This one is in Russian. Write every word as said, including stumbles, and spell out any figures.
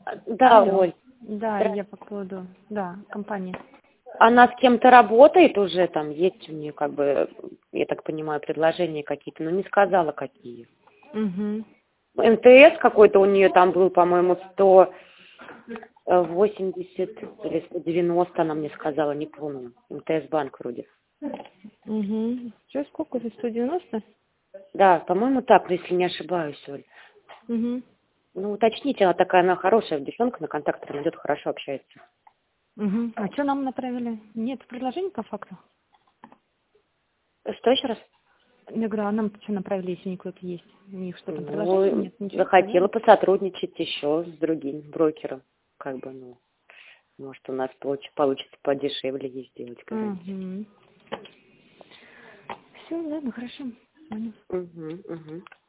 А, Да, Алло. Оль. Да, Здра- я по поводу, да, компании. Она с кем-то работает уже, там есть у нее, как бы, я так понимаю, предложения какие-то, но не сказала, какие. Угу. М Т С какой-то у нее там был, по-моему, сто восемьдесят или сто девяносто, она мне сказала, не помню. М Т С банк вроде. Угу. Что, сколько же, сто девяносто? Да, по-моему, так, если не ошибаюсь, Оль. Угу. Ну, уточните, она такая, она хорошая девчонка, на контакты она идет, хорошо общается. Угу. А что нам направили? Нет предложений по факту? Что еще раз? Я говорю, а нам что направили, если не кто-то есть? У них что там, предложений Ну, нет? Ничего захотела сказали? посотрудничать еще с другим брокером. Как бы, ну, может, у нас получ- получится подешевле ей сделать гарантию. Угу. Все, ладно, хорошо. Понял. Угу, угу.